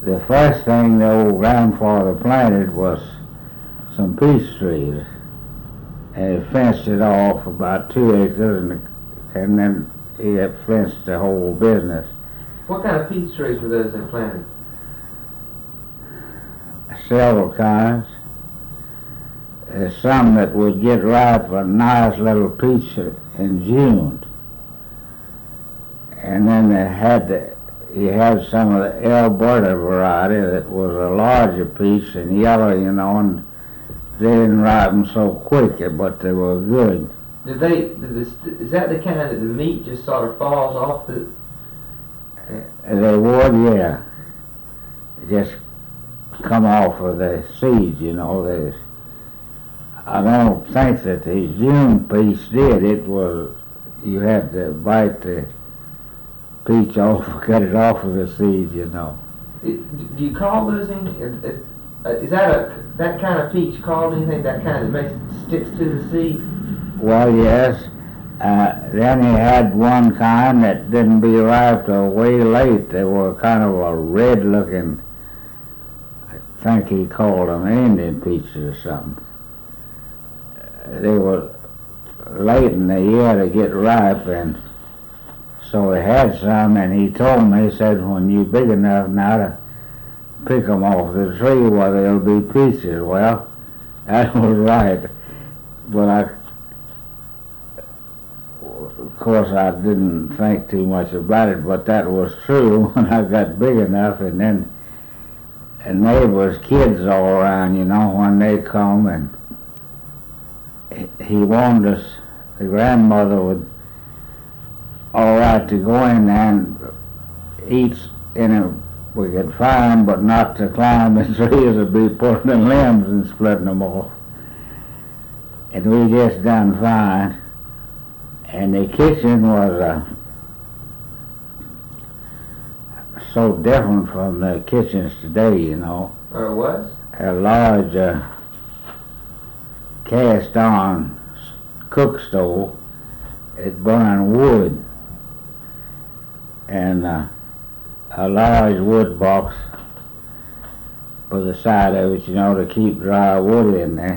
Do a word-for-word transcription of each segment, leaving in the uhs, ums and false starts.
the first thing the old grandfather planted was some peach trees, and he fenced it off about two acres, and, and then he had fenced the whole business. What kind of peach trees were those they planted? Several kinds. There's some that would get ripe, a nice little peach in June. And then they had the, he had some of the Alberta variety that was a larger peach and yellow, you know, and they didn't ripen so quick, but they were good. Did they? Did this, is that the kind that the meat just sort of falls off the? Uh, they would, yeah. They just come off of the seeds, you know. They, I don't think that the June peach did. It was, you had to bite the peach off, cut it off of the seeds, you know. It, do you call those any? Uh, is that a that kind of peach called anything? That kind that makes it sticks to the seed? Well, yes. Uh, then he had one kind that didn't be ripe till way late. They were kind of a red-looking. I think he called them Indian peaches or something. They were late in the year to get ripe, and so he had some, and he told me, he said, when you're big enough now to pick them off the tree, well, there'll be peaches. Well, that was right, but I, of course, I didn't think too much about it, but that was true when I got big enough, and then and neighbors' kids all around, you know, when they come, and he warned us, the grandmother would, all right, to go in and eat in a, we could find, but not to climb the trees or be pulling the limbs and splitting them off. And we just done fine. And the kitchen was uh, so different from the kitchens today, you know. Or it was? A large uh, cast-on cook stove. It burned wood, and uh, a large wood box for the side of it, you know, to keep dry wood in there.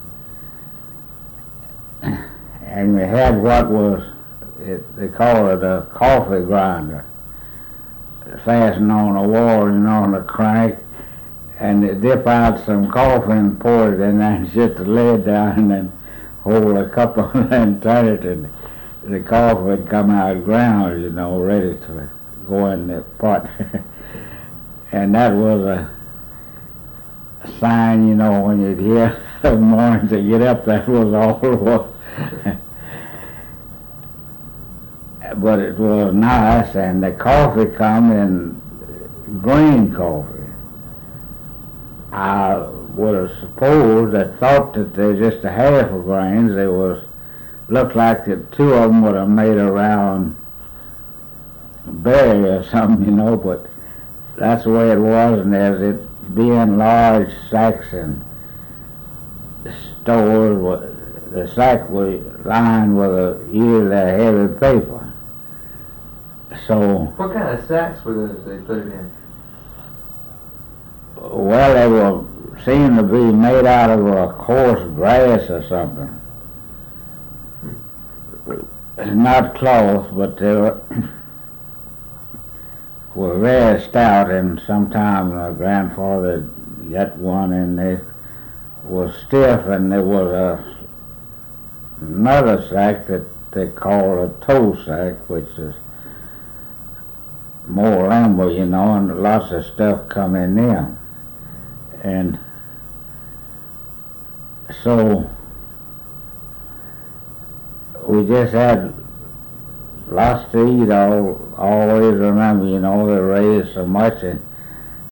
And we had what was, it, they call it a coffee grinder, fastened on a wall, you know, on a crank, and they dip out some coffee and pour it in there and set the lid down and then hold a cup on it and turn it, and the coffee would come out ground, you know, ready to go in the pot. And that was a sign, you know, when you'd hear the morning to get up, that was all it was. But it was nice, and the coffee come in green coffee. I would have supposed, I thought that they just a half of grains. They was, looked like the two of them would have made a round berry or something, you know, but that's the way it was, and as it being large sacks and stores, the sack was lined with a usually a heavy paper. So. What kind of sacks were those they put it in? Well, they were seemed to be made out of a coarse grass or something. Hmm. Not cloth, but they were, were very stout, and sometime my grandfather got one, and they was stiff, and there was a another sack that they call a toe sack, which is more lumber, you know, and lots of stuff come in there. And so we just had lots to eat. All always remember, you know, they raised so much, and